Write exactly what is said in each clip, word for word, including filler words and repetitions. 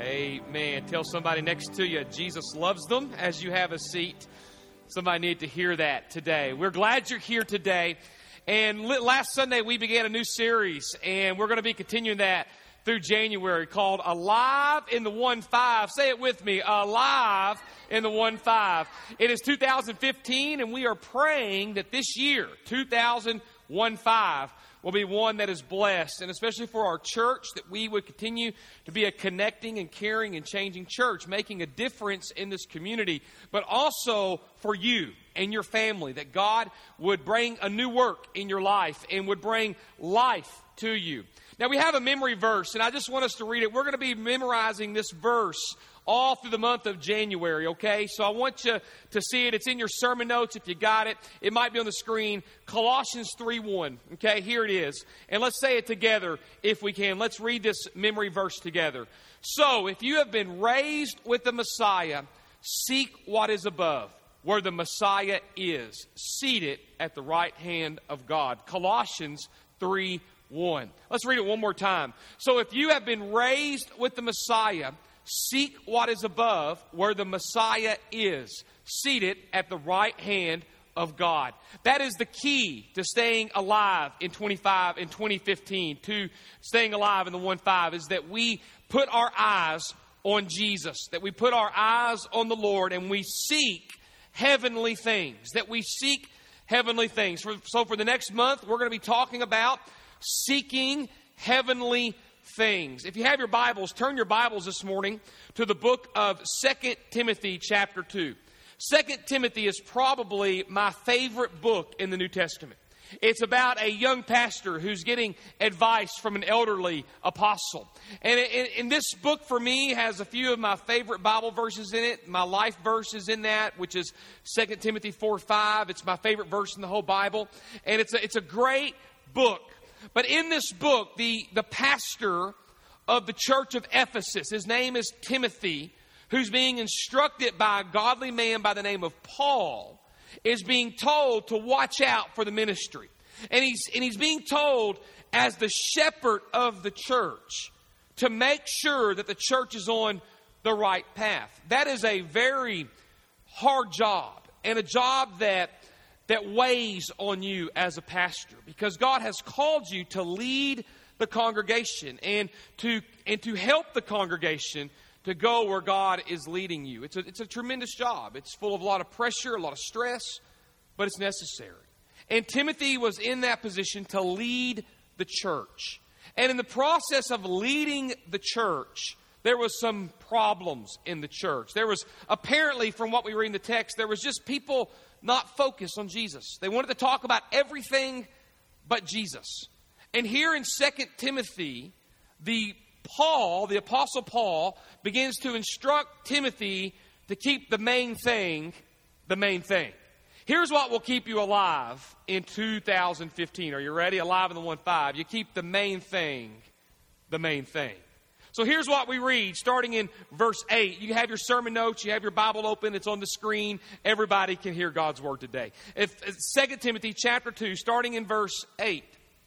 Amen. Tell somebody next to you, Jesus loves them as you have a seat. Somebody need to hear that today. We're glad you're here today. And last Sunday we began a new series, and we're going to be continuing that through January, called Alive in the one five. Say it with me, Alive in the one five. It is two thousand fifteen, and we are praying that this year, two thousand fifteen, will be one that is blessed, and especially for our church, that we would continue to be a connecting and caring and changing church, making a difference in this community, but also for you and your family, that God would bring a new work in your life and would bring life to you. Now, we have a memory verse, and I just want us to read it. We're going to be memorizing this verse all through the month of January, okay? So I want you to see it. It's in your sermon notes if you got it. It might be on the screen. Colossians three one, okay? Here it is. And let's say it together if we can. Let's read this memory verse together. So, if you have been raised with the Messiah, seek what is above, where the Messiah is, seated at the right hand of God. Colossians three one. Let's read it one more time. So, if you have been raised with the Messiah, seek what is above, where the Messiah is, seated at the right hand of God. That is the key to staying alive in twenty-five in twenty fifteen, to staying alive in the one five, is that we put our eyes on Jesus, that we put our eyes on the Lord, and we seek heavenly things, that we seek heavenly things. So for the next month, we're going to be talking about seeking heavenly things. If you have your Bibles, turn your Bibles this morning to the book of Second Timothy chapter two. Second Timothy is probably my favorite book in the New Testament. It's about a young pastor who's getting advice from an elderly apostle. And, and, and this book for me has a few of my favorite Bible verses in it. My life verse is in that, which is Second Timothy four five. It's my favorite verse in the whole Bible. And it's a, it's a great book. But in this book, the, the pastor of the church of Ephesus, his name is Timothy, who's being instructed by a godly man by the name of Paul, is being told to watch out for the ministry. And he's, and he's being told, as the shepherd of the church, to make sure that the church is on the right path. That is a very hard job, and a job that that weighs on you as a pastor, because God has called you to lead the congregation and to and to help the congregation to go where God is leading you. It's a, it's a tremendous job. It's full of a lot of pressure, a lot of stress, but it's necessary. And Timothy was in that position to lead the church. And in the process of leading the church, there was some problems in the church. There was, apparently, from what we read in the text, there was just people not focused on Jesus. They wanted to talk about everything but Jesus. And here in Second Timothy, the Paul, the Apostle Paul, begins to instruct Timothy to keep the main thing the main thing. Here's what will keep you alive in two thousand fifteen. Are you ready? Alive in the one five. You keep the main thing the main thing. So here's what we read, starting in verse eight. You have your sermon notes, you have your Bible open, it's on the screen. Everybody can hear God's word today. If, Second Timothy chapter two, starting in verse eight.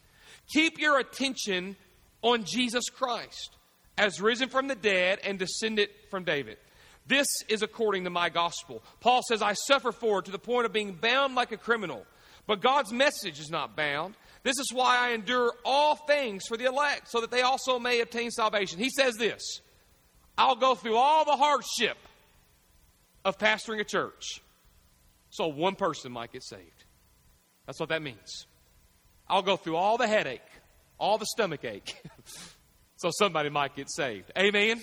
Keep your attention on Jesus Christ, as risen from the dead and descended from David. This is according to my gospel. Paul says, I suffer for it to the point of being bound like a criminal. But God's message is not bound. This is why I endure all things for the elect, so that they also may obtain salvation. He says this, I'll go through all the hardship of pastoring a church, so one person might get saved. That's what that means. I'll go through all the headache, all the stomach ache, so somebody might get saved. Amen?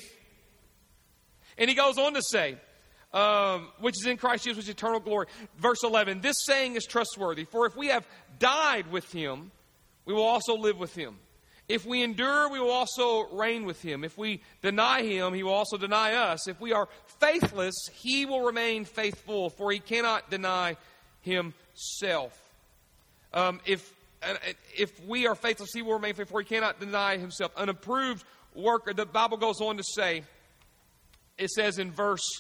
And he goes on to say, Um, which is in Christ Jesus, which is eternal glory. Verse eleven, this saying is trustworthy. For if we have died with him, we will also live with him. If we endure, we will also reign with him. If we deny him, he will also deny us. If we are faithless, he will remain faithful, for he cannot deny himself. Um, if, uh, if we are faithless, he will remain faithful, for he cannot deny himself. An approved worker, the Bible goes on to say, it says in verse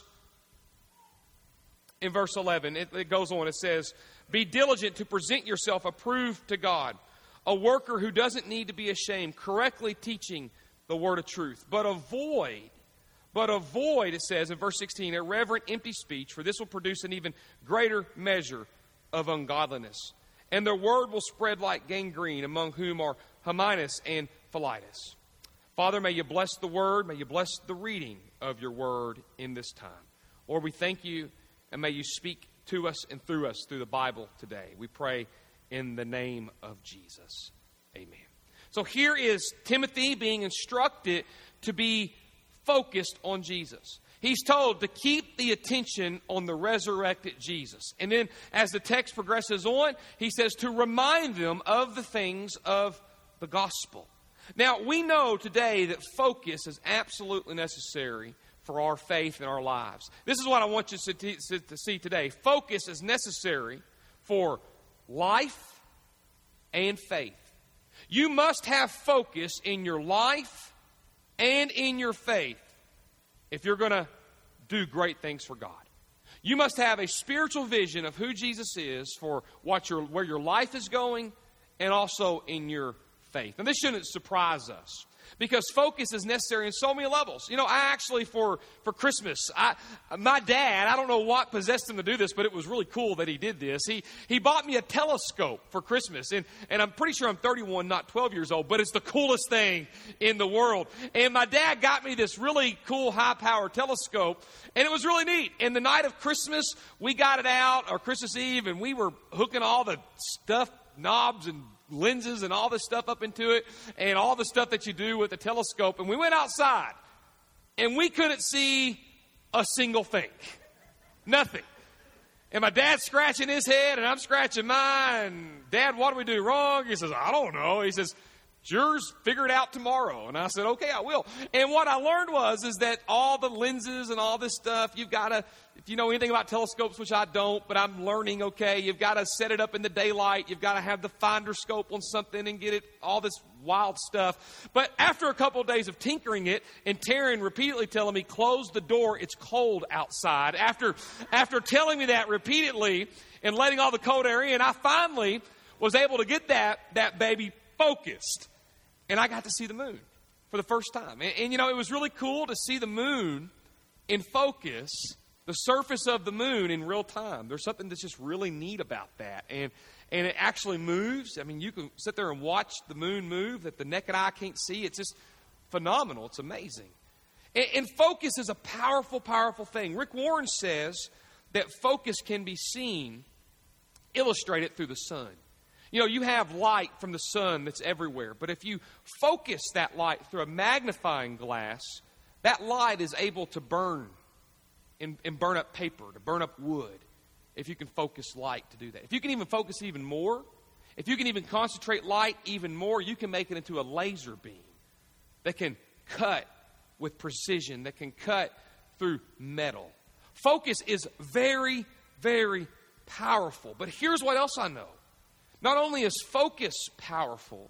In verse eleven, it, it goes on, it says, be diligent to present yourself approved to God, a worker who doesn't need to be ashamed, correctly teaching the word of truth. But avoid But avoid, it says in verse sixteen, irreverent, empty speech, for this will produce an even greater measure of ungodliness. And their word will spread like gangrene, among whom are Hymenaeus and Philetus. Father, may you bless the word. May you bless the reading of your word in this time. Lord, we thank you, and may you speak to us and through us through the Bible today. We pray in the name of Jesus. Amen. So here is Timothy being instructed to be focused on Jesus. He's told to keep the attention on the resurrected Jesus. And then as the text progresses on, he says to remind them of the things of the gospel. Now, we know today that focus is absolutely necessary for our faith and our lives. This is what I want you to see today. Focus is necessary for life and faith. You must have focus in your life and in your faith if you're going to do great things for God. You must have a spiritual vision of who Jesus is for what your, where your life is going and also in your faith. And this shouldn't surprise us because focus is necessary in so many levels. You know, I actually, for, for Christmas, I, my dad, I don't know what possessed him to do this, but it was really cool that he did this. He he bought me a telescope for Christmas. And, and I'm pretty sure I'm thirty-one, not twelve years old, but it's the coolest thing in the world. And my dad got me this really cool high-powered telescope, and it was really neat. And the night of Christmas, we got it out, or Christmas Eve, and we were hooking all the stuff, knobs and lenses and all this stuff up into it and all the stuff that you do with the telescope. And we went outside and we couldn't see a single thing. Nothing. And my dad's scratching his head and I'm scratching mine. Dad, what do we do wrong? He says, I don't know. He says, it's yours, figure it out tomorrow. And I said, okay, I will. And what I learned was, is that all the lenses and all this stuff, you've got to, if you know anything about telescopes, which I don't, but I'm learning, okay, you've got to set it up in the daylight. You've got to have the finder scope on something and get it, all this wild stuff. But after a couple of days of tinkering it and Taryn repeatedly telling me, close the door, it's cold outside. After, after telling me that repeatedly and letting all the cold air in, I finally was able to get that, that baby focused. And I got to see the moon for the first time. And, and, you know, it was really cool to see the moon in focus, the surface of the moon in real time. There's something that's just really neat about that. And and it actually moves. I mean, you can sit there and watch the moon move that the naked eye can't see. It's just phenomenal. It's amazing. And, and focus is a powerful, powerful thing. Rick Warren says that focus can be seen, illustrated through the sun. You know, you have light from the sun that's everywhere. But if you focus that light through a magnifying glass, that light is able to burn and, and burn up paper, to burn up wood, if you can focus light to do that. If you can even focus even more, if you can even concentrate light even more, you can make it into a laser beam that can cut with precision, that can cut through metal. Focus is very, very powerful. But here's what else I know. Not only is focus powerful,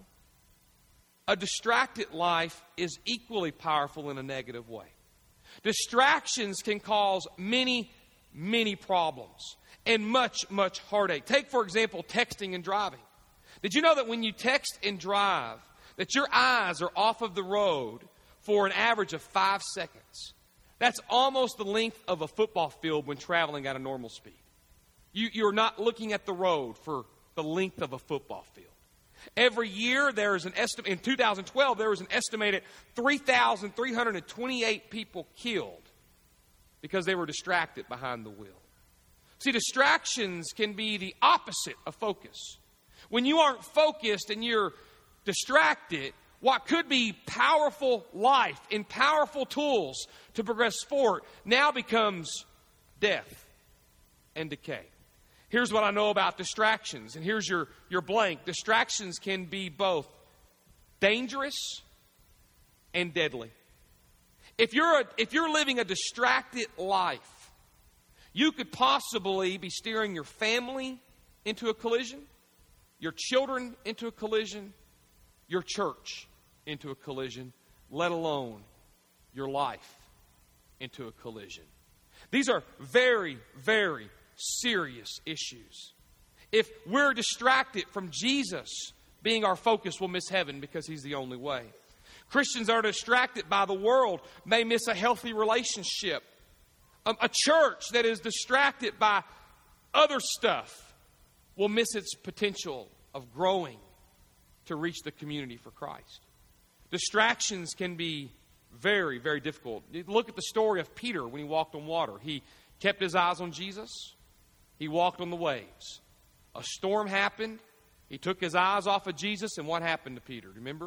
a distracted life is equally powerful in a negative way. Distractions can cause many, many problems and much, much heartache. Take, for example, texting and driving. Did you know that when you text and drive, that your eyes are off of the road for an average of five seconds? That's almost the length of a football field when traveling at a normal speed. You, you're not looking at the road for the length of a football field. Every year, there is an estimate, in two thousand twelve, there was an estimated three thousand three hundred twenty-eight people killed because they were distracted behind the wheel. See, distractions can be the opposite of focus. When you aren't focused and you're distracted, what could be powerful life and powerful tools to progress forward now becomes death and decay. Here's what I know about distractions, and here's your, your blank. Distractions can be both dangerous and deadly. If you're a, if you're living a distracted life, you could possibly be steering your family into a collision, your children into a collision, your church into a collision, let alone your life into a collision. These are very, very serious issues. If we're distracted from Jesus being our focus, we'll miss heaven because He's the only way. Christians that are distracted by the world may miss a healthy relationship. A, a church that is distracted by other stuff will miss its potential of growing to reach the community for Christ. Distractions can be very, very difficult. Look at the story of Peter when he walked on water. He kept his eyes on Jesus. He walked on the waves. A storm happened. He took his eyes off of Jesus, and what happened to Peter? Remember?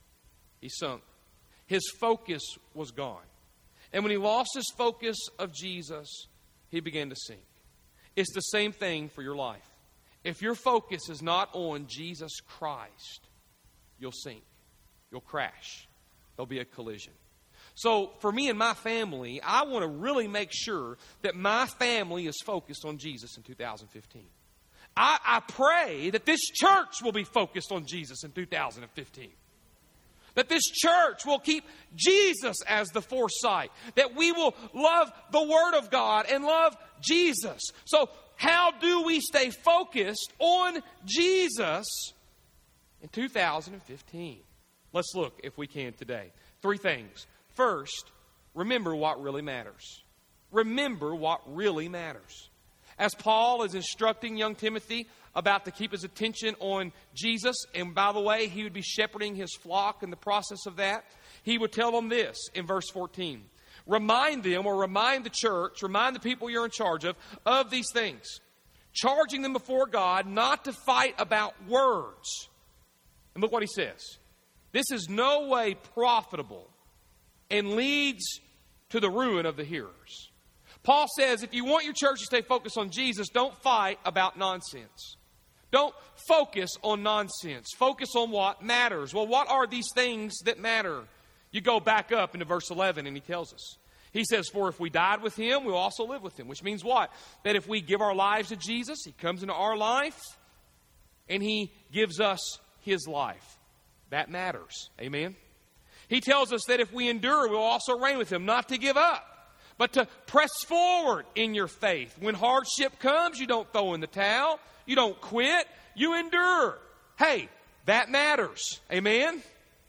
He sunk. His focus was gone. And when he lost his focus of Jesus, he began to sink. It's the same thing for your life. If your focus is not on Jesus Christ, you'll sink. You'll crash. There'll be a collision. So for me and my family, I want to really make sure that my family is focused on Jesus in two thousand fifteen. I, I pray that this church will be focused on Jesus in two thousand fifteen. That this church will keep Jesus as the foresight. That we will love the Word of God and love Jesus. So how do we stay focused on Jesus in two thousand fifteen? Let's look, if we can, today. Three things. First, remember what really matters. Remember what really matters. As Paul is instructing young Timothy about to keep his attention on Jesus, and by the way, he would be shepherding his flock in the process of that, he would tell them this in verse fourteen. Remind them, or remind the church, remind the people you're in charge of, of these things. Charging them before God not to fight about words. And look what he says. This is no way profitable and leads to the ruin of the hearers. Paul says if you want your church to stay focused on Jesus, don't fight about nonsense. Don't focus on nonsense. Focus on what matters. Well, what are these things that matter? You go back up into verse eleven and he tells us. He says, for if we died with him, we'll also live with him. Which means what? That if we give our lives to Jesus, he comes into our life and he gives us his life. That matters. Amen? He tells us that if we endure, we'll also reign with him. Not to give up, but to press forward in your faith. When hardship comes, you don't throw in the towel. You don't quit. You endure. Hey, that matters. Amen?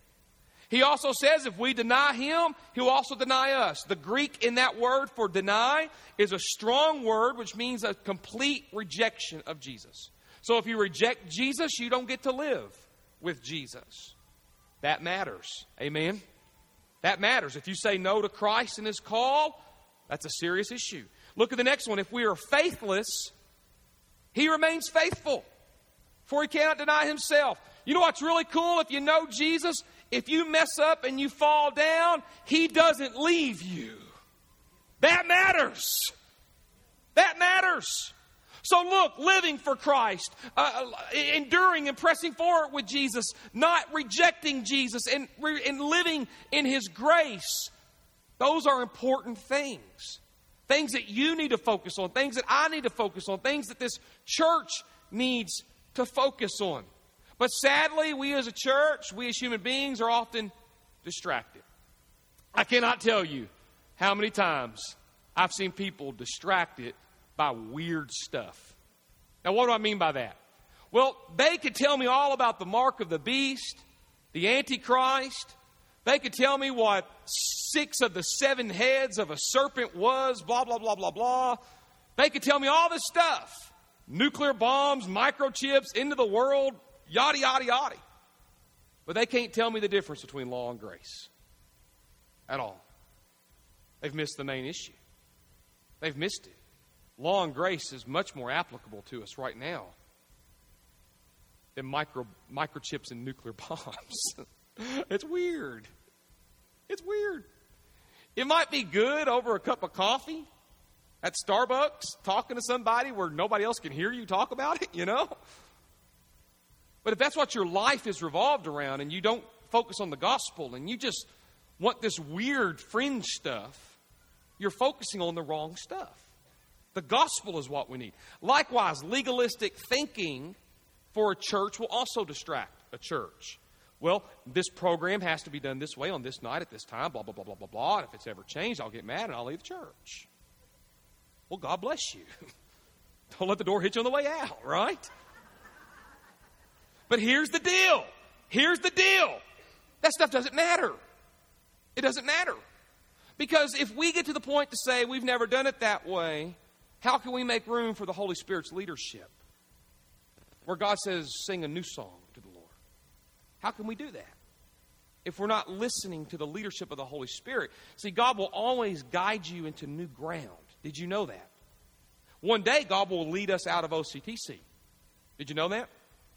He also says if we deny him, he'll also deny us. The Greek in that word for deny is a strong word, which means a complete rejection of Jesus. So if you reject Jesus, you don't get to live with Jesus. That matters. Amen? That matters. If you say no to Christ and his call, that's a serious issue. Look at the next one. If we are faithless, he remains faithful, for he cannot deny himself. You know what's really cool? If you know Jesus, if you mess up and you fall down, he doesn't leave you. That matters. That matters. So look, living for Christ, uh, enduring and pressing forward with Jesus, not rejecting Jesus, and, and living in his grace, those are important things. Things that you need to focus on, things that I need to focus on, things that this church needs to focus on. But sadly, we as a church, we as human beings are often distracted. I cannot tell you how many times I've seen people distracted by weird stuff. Now, what do I mean by that? Well, they could tell me all about the mark of the beast, the Antichrist. They could tell me what six of the seven heads of a serpent was, blah, blah, blah, blah, blah. They could tell me all this stuff. Nuclear bombs, microchips, into the world, yada, yada, yada. But they can't tell me the difference between law and grace at all. They've missed the main issue. They've missed it. Law and grace is much more applicable to us right now than micro, microchips and nuclear bombs. It's weird. It's weird. It might be good over a cup of coffee at Starbucks, talking to somebody where nobody else can hear you talk about it, you know? But if that's what your life is revolved around and you don't focus on the gospel and you just want this weird fringe stuff, you're focusing on the wrong stuff. The gospel is what we need. Likewise, legalistic thinking for a church will also distract a church. Well, this program has to be done this way on this night at this time, blah, blah, blah, blah, blah, blah. And if it's ever changed, I'll get mad and I'll leave the church. Well, God bless you. Don't let the door hit you on the way out, right? But here's the deal. Here's the deal. That stuff doesn't matter. It doesn't matter. Because if we get to the point to say we've never done it that way, how can we make room for the Holy Spirit's leadership? Where God says, sing a new song to the Lord. How can we do that? If we're not listening to the leadership of the Holy Spirit. See, God will always guide you into new ground. Did you know that? One day, God will lead us out of O C T C. Did you know that?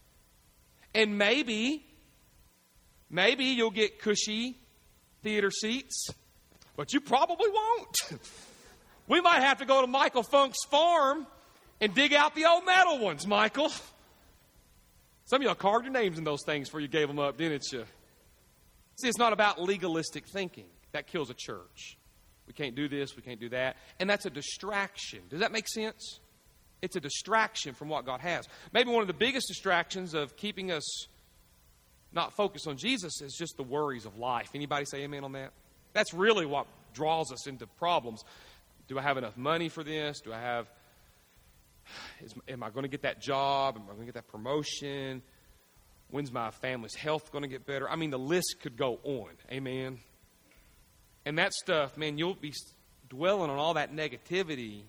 And maybe, maybe you'll get cushy theater seats, but you probably won't. We might have to go to Michael Funk's farm and dig out the old metal ones, Michael. Some of y'all carved your names in those things before you gave them up, didn't you? See, it's not about legalistic thinking. That kills a church. We can't do this, we can't do that. And that's a distraction. Does that make sense? It's a distraction from what God has. Maybe one of the biggest distractions of keeping us not focused on Jesus is just the worries of life. Anybody say amen on that? That's really what draws us into problems. Do I have enough money for this? Do I have, is, am I going to get that job? Am I going to get that promotion? When's my family's health going to get better? I mean, the list could go on. Amen. And that stuff, man, you'll be dwelling on all that negativity,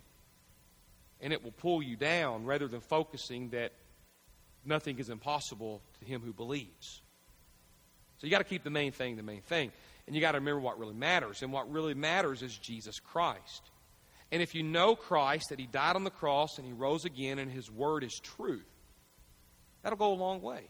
and it will pull you down rather than focusing that nothing is impossible to him who believes. So you got to keep the main thing the main thing. And you got to remember what really matters. And what really matters is Jesus Christ. And if you know Christ, that he died on the cross and he rose again and his word is truth, that'll go a long way.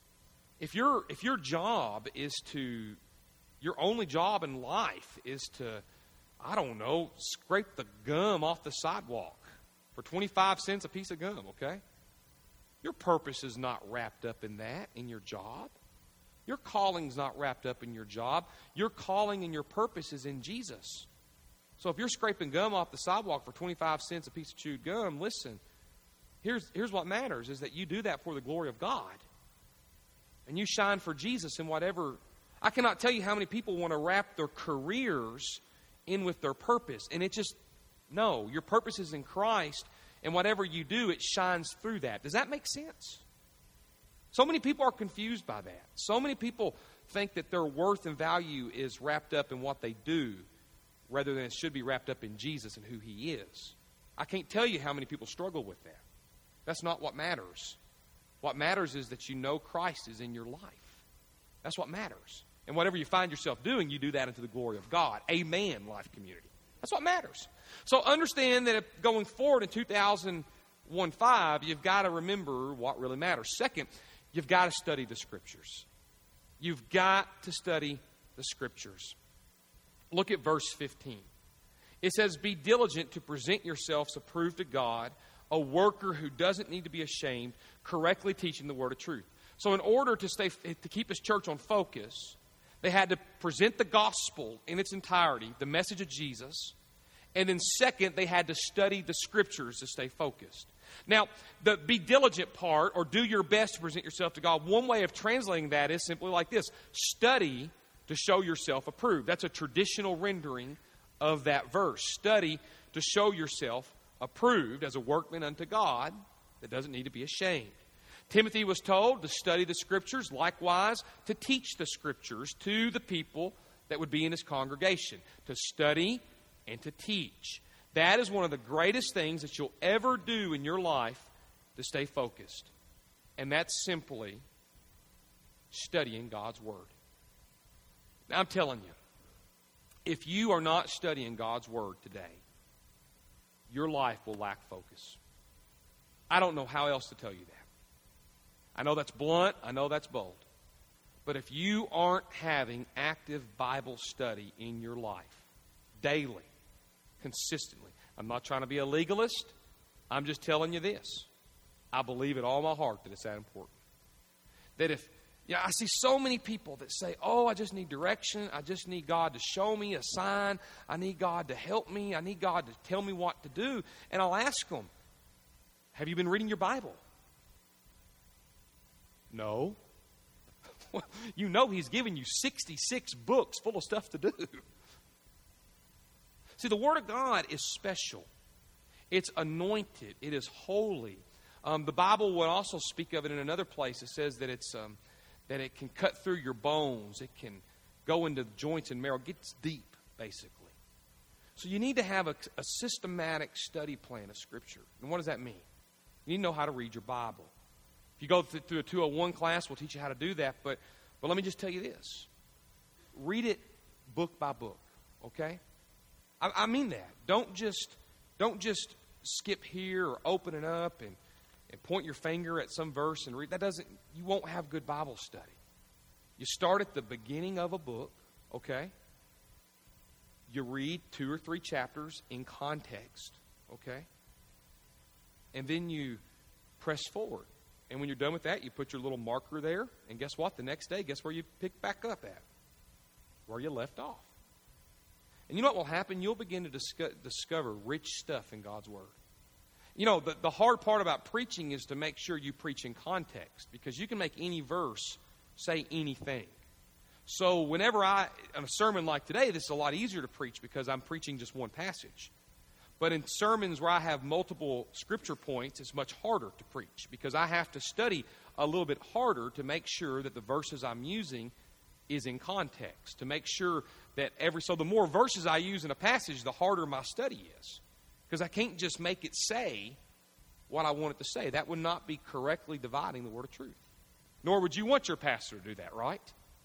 If your if your job is to, your only job in life is to, I don't know, scrape the gum off the sidewalk for twenty-five cents a piece of gum, okay? Your purpose is not wrapped up in that, in your job. Your calling's not wrapped up in your job. Your calling and your purpose is in Jesus. So if you're scraping gum off the sidewalk for twenty-five cents a piece of chewed gum, listen, here's, here's what matters is that you do that for the glory of God. And you shine for Jesus in whatever. I cannot tell you how many people want to wrap their careers in with their purpose. And it just, no, your purpose is in Christ. And whatever you do, it shines through that. Does that make sense? So many people are confused by that. So many people think that their worth and value is wrapped up in what they do rather than it should be wrapped up in Jesus and who he is. I can't tell you how many people struggle with that. That's not what matters. What matters is that you know Christ is in your life. That's what matters. And whatever you find yourself doing, you do that into the glory of God. Amen, Life Community. That's what matters. So understand that if going forward in two thousand fifteen, you've got to remember what really matters. Second, you've got to study the Scriptures. You've got to study the Scriptures. Look at verse fifteen. It says, be diligent to present yourselves approved to God, a worker who doesn't need to be ashamed, correctly teaching the word of truth. So in order to stay to keep his church on focus, they had to present the gospel in its entirety, the message of Jesus. And then second, they had to study the Scriptures to stay focused. Now, the be diligent part, or do your best to present yourself to God, one way of translating that is simply like this. Study to show yourself approved. That's a traditional rendering of that verse. Study to show yourself approved as a workman unto God that doesn't need to be ashamed. Timothy was told to study the Scriptures, likewise to teach the Scriptures to the people that would be in his congregation. To study and to teach. That is one of the greatest things that you'll ever do in your life to stay focused. And that's simply studying God's Word. Now, I'm telling you, if you are not studying God's Word today, your life will lack focus. I don't know how else to tell you that. I know that's blunt. I know that's bold. But if you aren't having active Bible study in your life, daily, consistently, I'm not trying to be a legalist. I'm just telling you this. I believe in all my heart that it's that important. That if, yeah, I see so many people that say, oh, I just need direction. I just need God to show me a sign. I need God to help me. I need God to tell me what to do. And I'll ask them, have you been reading your Bible? No. Well, you know he's given you sixty-six books full of stuff to do. See, the Word of God is special. It's anointed. It is holy. Um, the Bible will also speak of it in another place. It says that it's um, that it can cut through your bones. It can go into joints and marrow. It gets deep, basically. So you need to have a, a systematic study plan of Scripture. And what does that mean? You need to know how to read your Bible. If you go th- through a two oh one class, we'll teach you how to do that. But, but let me just tell you this. Read it book by book, okay? I, I mean that. Don't just, don't just skip here or open it up and, and point your finger at some verse and read. That doesn't, you won't have good Bible study. You start at the beginning of a book, okay? You read two or three chapters in context, okay? And then you press forward. And when you're done with that, you put your little marker there. And guess what? The next day, guess where you pick back up at? Where you left off. And you know what will happen? You'll begin to disco- discover rich stuff in God's Word. You know, the, the hard part about preaching is to make sure you preach in context. Because you can make any verse say anything. So whenever I, in a sermon like today, this is a lot easier to preach because I'm preaching just one passage. But in sermons where I have multiple scripture points, it's much harder to preach because I have to study a little bit harder to make sure that the verses I'm using is in context, to make sure that every, so the more verses I use in a passage, the harder my study is. Because I can't just make it say what I want it to say. That would not be correctly dividing the word of truth. Nor would you want your pastor to do that, right?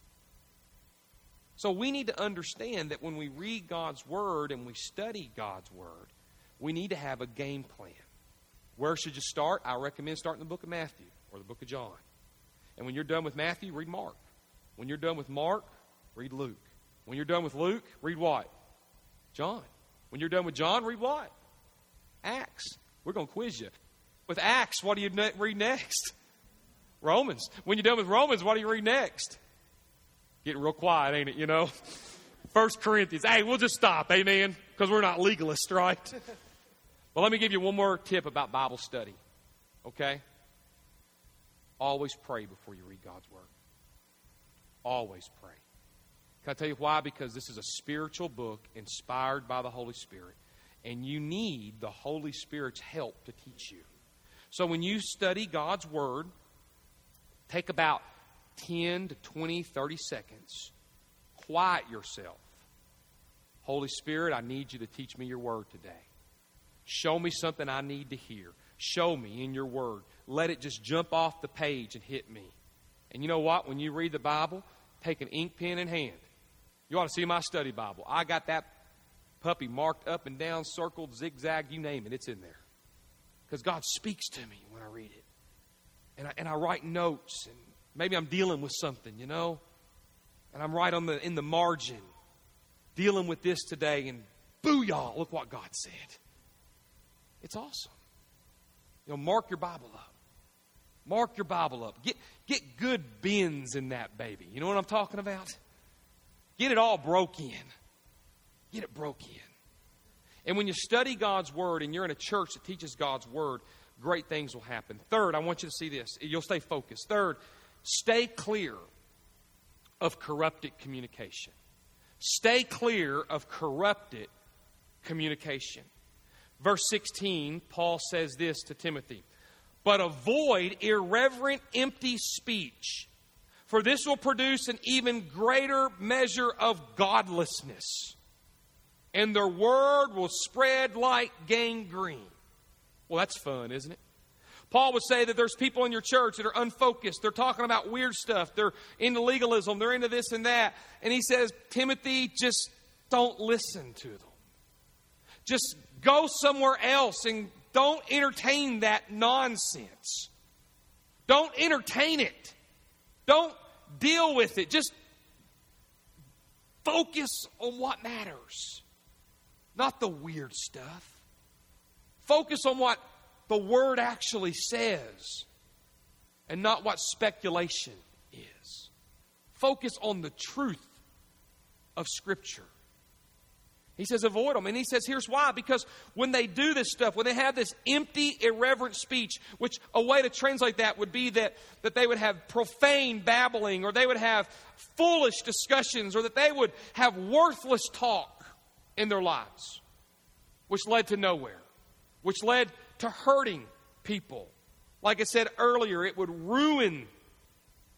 So we need to understand that when we read God's Word and we study God's Word, we need to have a game plan. Where should you start? I recommend starting the book of Matthew or the book of John. And when you're done with Matthew, read Mark. When you're done with Mark, read Luke. When you're done with Luke, read what? John. When you're done with John, read what? Acts. We're going to quiz you. With Acts, what do you ne- read next? Romans. When you're done with Romans, what do you read next? Getting real quiet, ain't it, you know? First Corinthians. Hey, we'll just stop, amen? Because we're not legalists, right? Well, let me give you one more tip about Bible study, okay? Always pray before you read God's Word. Always pray. Can I tell you why? Because this is a spiritual book inspired by the Holy Spirit, and you need the Holy Spirit's help to teach you. So when you study God's Word, take about ten to twenty, thirty seconds. Quiet yourself. Holy Spirit, I need you to teach me your word today. Show me something I need to hear. Show me in your word. Let it just jump off the page and hit me. And you know what? When you read the Bible, take an ink pen in hand. You ought to see my study Bible. I got that puppy marked up and down, circled, zigzag, you name it. It's in there. Because God speaks to me when I read it. And I, and I write notes, and maybe I'm dealing with something, you know, and I'm right on the in the margin, dealing with this today, and booyah, look what God said. It's awesome. You know, mark your Bible up. Mark your Bible up. Get get good bends in that baby. You know what I'm talking about? Get it all broke in. Get it broke in. And when you study God's Word and you're in a church that teaches God's Word, great things will happen. Third, I want you to see this. You'll stay focused. Third, stay clear of corrupted communication. Stay clear of corrupted communication. Verse sixteen, Paul says this to Timothy. But avoid irreverent, empty speech, for this will produce an even greater measure of godlessness, and their word will spread like gangrene. Well, that's fun, isn't it? Paul would say that there's people in your church that are unfocused. They're talking about weird stuff. They're into legalism. They're into this and that. And he says, Timothy, just don't listen to them. Just go somewhere else and don't entertain that nonsense. Don't entertain it. Don't deal with it. Just focus on what matters. Not the weird stuff. Focus on what the Word actually says and not what speculation is. Focus on the truth of Scripture. He says avoid them. And he says here's why. Because when they do this stuff, when they have this empty, irreverent speech, which a way to translate that would be that, that they would have profane babbling, or they would have foolish discussions, or that they would have worthless talk in their lives, which led to nowhere, which led to hurting people. Like I said earlier, it would ruin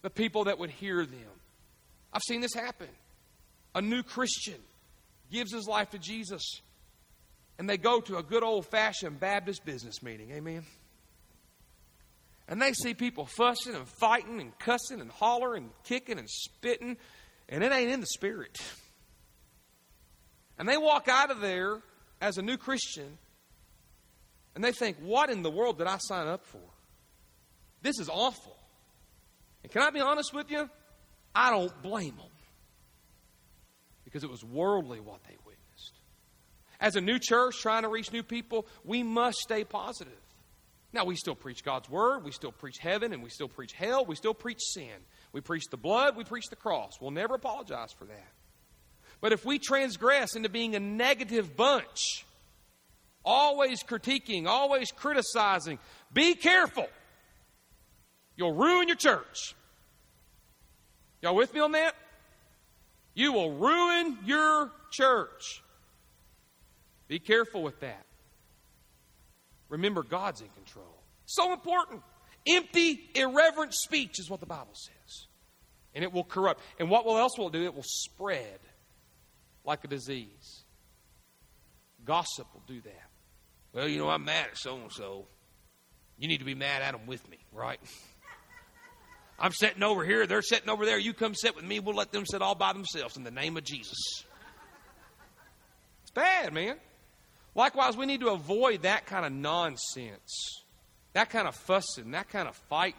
the people that would hear them. I've seen this happen. A new Christian gives his life to Jesus, and they go to a good old-fashioned Baptist business meeting. Amen? And they see people fussing and fighting and cussing and hollering and kicking and spitting, and it ain't in the Spirit. And they walk out of there as a new Christian, and they think, what in the world did I sign up for? This is awful. And can I be honest with you? I don't blame them. Because it was worldly what they witnessed. As a new church trying to reach new people, we must stay positive. Now, we still preach God's Word. We still preach heaven, and we still preach hell. We still preach sin. We preach the blood. We preach the cross. We'll never apologize for that. But if we transgress into being a negative bunch, always critiquing, always criticizing, be careful. You'll ruin your church. Y'all with me on that? You will ruin your church. Be careful with that. Remember, God's in control. So important. Empty, irreverent speech is what the Bible says. And it will corrupt. And what else will it do? It will spread like a disease. Gossip will do that. Well, you know, I'm mad at so-and-so. You need to be mad at them with me, right? I'm sitting over here. They're sitting over there. You come sit with me. We'll let them sit all by themselves in the name of Jesus. It's bad, man. Likewise, we need to avoid that kind of nonsense. That kind of fussing. That kind of fighting.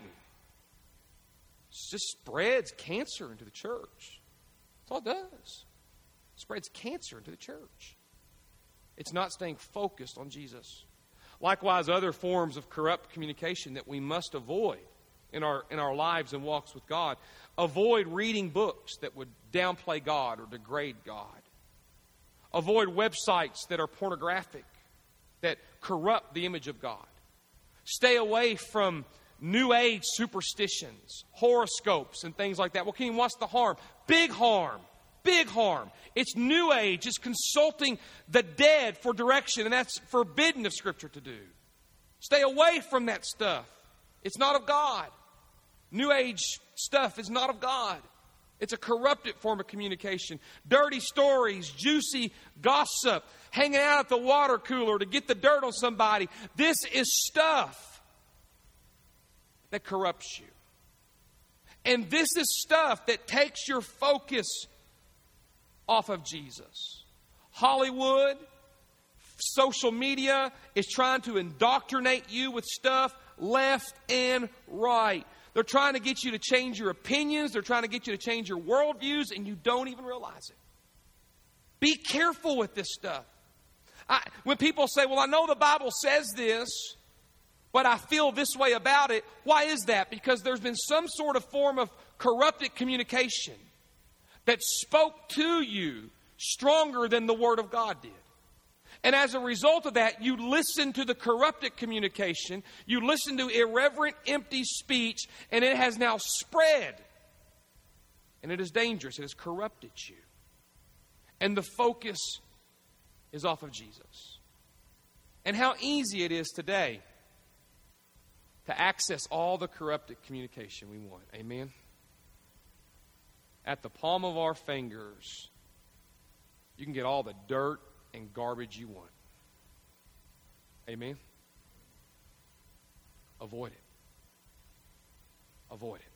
It just spreads cancer into the church. That's all it does. It spreads cancer into the church. It's not staying focused on Jesus. Likewise, other forms of corrupt communication that we must avoid in our in our lives and walks with God. Avoid reading books that would downplay God or degrade God. Avoid websites that are pornographic, that corrupt the image of God. Stay away from New Age superstitions, horoscopes, and things like that. Well, King, what's the harm? Big harm. Big harm. It's New Age. It's consulting the dead for direction, and that's forbidden of Scripture to do. Stay away from that stuff. It's not of God. New Age stuff is not of God. It's a corrupted form of communication. Dirty stories, juicy gossip, hanging out at the water cooler to get the dirt on somebody. This is stuff that corrupts you. And this is stuff that takes your focus off of Jesus. Hollywood, social media is trying to indoctrinate you with stuff left and right. They're trying to get you to change your opinions. They're trying to get you to change your worldviews, and you don't even realize it. Be careful with this stuff. I, when people say, well, I know the Bible says this, but I feel this way about it. Why is that? Because there's been some sort of form of corrupted communication that spoke to you stronger than the Word of God did. And as a result of that, you listen to the corrupted communication, you listen to irreverent, empty speech, and it has now spread. And it is dangerous. It has corrupted you. And the focus is off of Jesus. And how easy it is today to access all the corrupted communication we want. Amen? At the palm of our fingers, you can get all the dirt and garbage you want. Amen? Avoid it. Avoid it.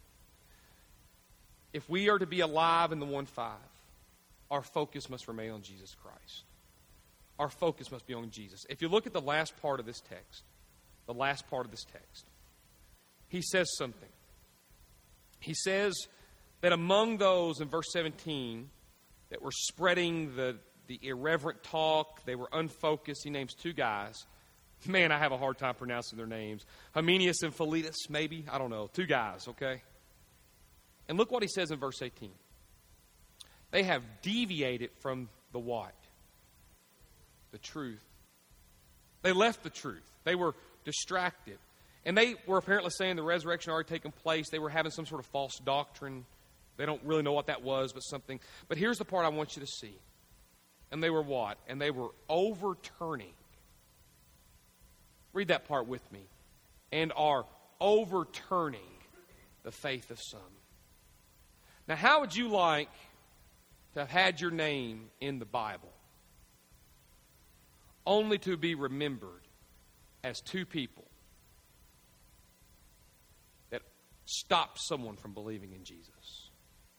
If we are to be alive in the one five, our focus must remain on Jesus Christ. Our focus must be on Jesus. If you look at the last part of this text, the last part of this text, he says something. He says that among those in verse seventeen that were spreading the the irreverent talk, they were unfocused. He names two guys. Man, I have a hard time pronouncing their names. Hymenaeus and Philetus, maybe. I don't know. Two guys, okay? And look what he says in verse eighteen. They have deviated from the what? The truth. They left the truth. They were distracted. And they were apparently saying the resurrection had already taken place. They were having some sort of false doctrine. They don't really know what that was, but something. But here's the part I want you to see. And they were what? And they were overturning. Read that part with me. And are overturning the faith of some. Now, how would you like to have had your name in the Bible only to be remembered as two people that stopped someone from believing in Jesus?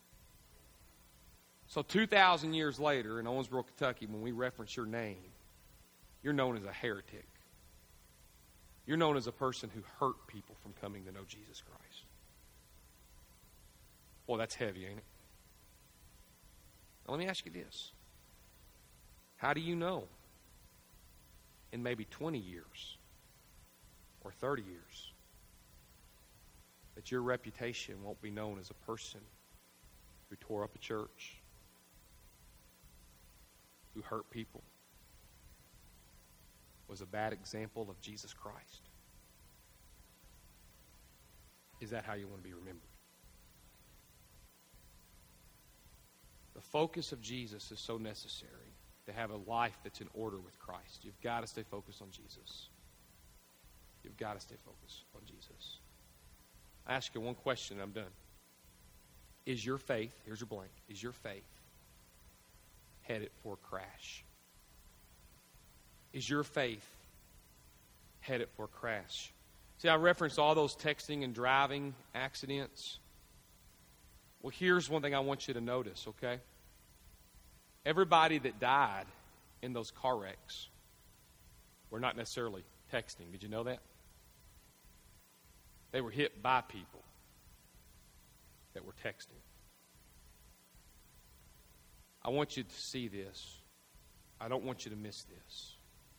So two thousand years later in Owensboro, Kentucky, when we reference your name, you're known as a heretic. You're known as a person who hurt people from coming to know Jesus Christ. Well, that's heavy, ain't it? Now, let me ask you this. How do you know in maybe twenty years or thirty years that your reputation won't be known as a person who tore up a church, who hurt people, was a bad example of Jesus Christ? Is that how you want to be remembered? The focus of Jesus is so necessary to have a life that's in order with Christ. You've got to stay focused on Jesus. You've got to stay focused on Jesus. I ask you one question and I'm done. Is your faith, here's your blank, is your faith headed for a crash? Is your faith headed for a crash? See, I referenced all those texting and driving accidents. Well, here's one thing I want you to notice, okay? Everybody that died in those car wrecks were not necessarily texting. Did you know that? They were hit by people that were texting. I want you to see this. I don't want you to miss this.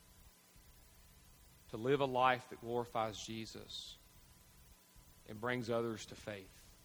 To live a life that glorifies Jesus and brings others to faith,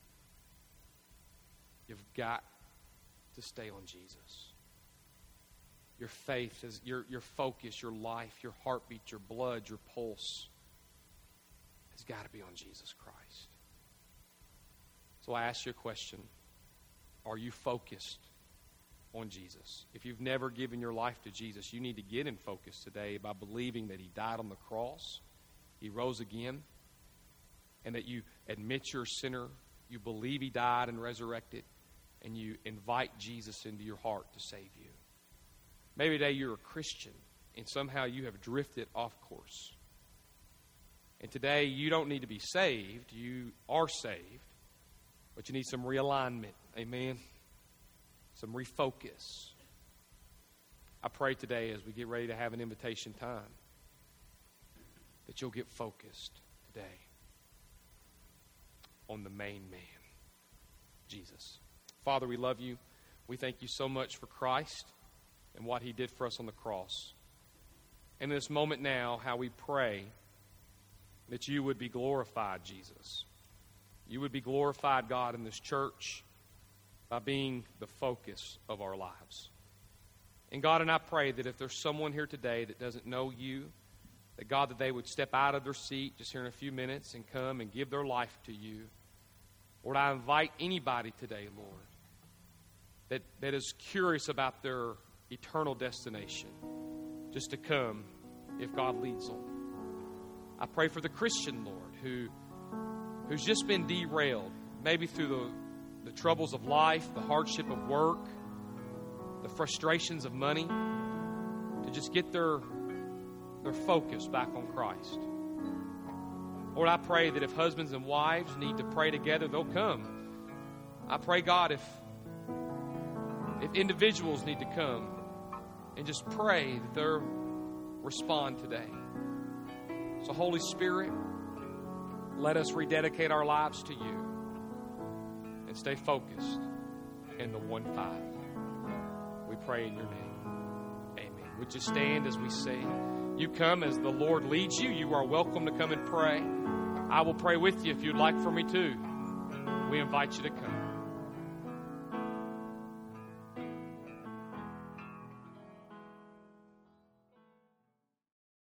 you've got to stay on Jesus. Your faith, is your, your focus, your life, your heartbeat, your blood, your pulse has got to be on Jesus Christ. So I ask you a question. Are you focused on Jesus? If you've never given your life to Jesus, you need to get in focus today by believing that He died on the cross, He rose again, and that you admit you're a sinner, you believe He died and resurrected, and you invite Jesus into your heart to save you. Maybe today you're a Christian and somehow you have drifted off course. And today you don't need to be saved. You are saved. But you need some realignment. Amen. Some refocus. I pray today as we get ready to have an invitation time that you'll get focused today on the main man, Jesus. Father, we love you. We thank you so much for Christ and what He did for us on the cross. And in this moment now, how we pray that you would be glorified, Jesus. You would be glorified, God, in this church by being the focus of our lives. And God, and I pray that if there's someone here today that doesn't know you, that God, that they would step out of their seat just here in a few minutes and come and give their life to you. Lord, I invite anybody today, Lord, that, that is curious about their eternal destination, just to come if God leads them. I pray for the Christian, Lord, who who's just been derailed, maybe through the, the troubles of life, the hardship of work, the frustrations of money, to just get their, their focus back on Christ. Lord, I pray that if husbands and wives need to pray together, they'll come. I pray, God, if if individuals need to come and just pray that they'll respond today. So, Holy Spirit, let us rededicate our lives to you and stay focused in the one five. We pray in your name. Amen. Would you stand as we sing? You come as the Lord leads you. You are welcome to come and pray. I will pray with you if you'd like for me to. We invite you to come.